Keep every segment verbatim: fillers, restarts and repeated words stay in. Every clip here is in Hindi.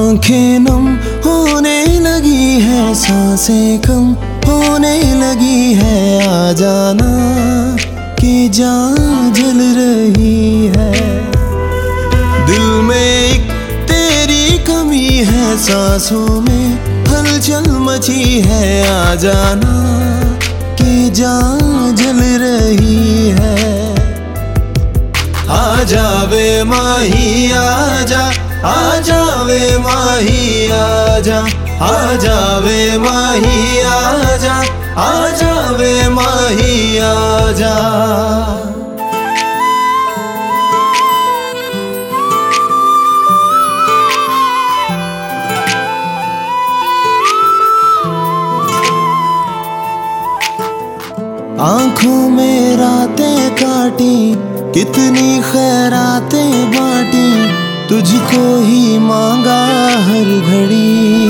आंखें नम होने लगी है, सांसें कम होने लगी है, आ जाना कि जान जल रही है। दिल में एक तेरी कमी है, सांसों में हलचल मची है, आ जाना कि जान जल रही है। आ जावे माही आजा, आ जावे माही आजा, आ जावे माही आजा, आ जावे माही आजा। आंखों में रातें काटी, कितनी खैरातें बांटी, तुझको ही मांगा हर घड़ी।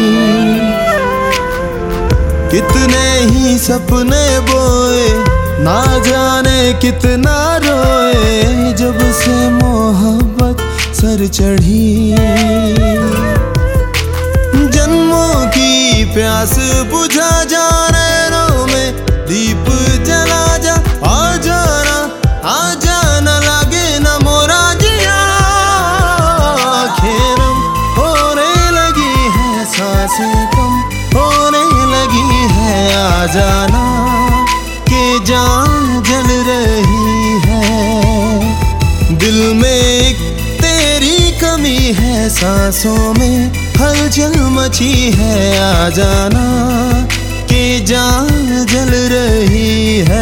कितने ही सपने बोए, ना जाने कितना रोए, जब से मोहब्बत सर चढ़ी। जन्मों की प्यास बुझा जा, नैनों में दीप जला जा, आ जाना आ जाना लागे ना मोरा जिया। आँखें नम होने लगी है, सांसें कम होने लगी है, आ जाना कि जान जल रही है। दिल में एक तेरी कमी है, सांसों में हलचल मची है, आ जाना कि जान जल रही है।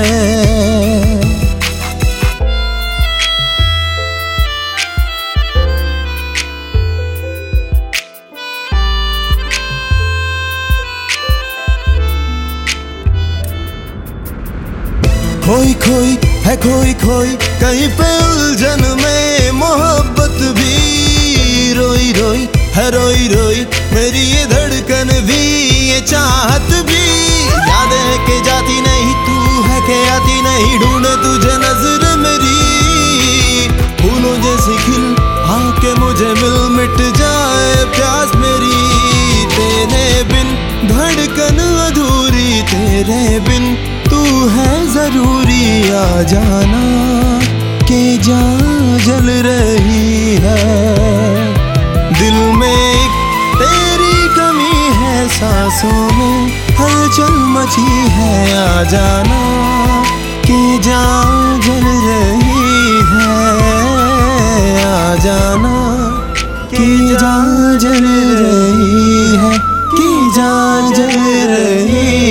खोई खोई है खोई खोई कहीं पे उलझन में, मोहब्बत भी रोई रोई है, रोई रोई मेरी ये धड़कन भी, ये चाहत भी। यादें के जाती नहीं, तू है के आती नहीं, ढूंढे तुझे नजर मेरी। फूलों जैसी खिल आके मुझे मिल, मिट जाए प्यास मेरी। तेरे बिन धड़कन अधूरी, तेरे बिन तू है जरूरी, आ जाना कि जान जल रही है। दिल में एक तेरी कमी है, सांसों में हलचल मची है, आ जाना कि जान जल रही है, आ जाना कि जान जल रही है, कि जान जल रही है।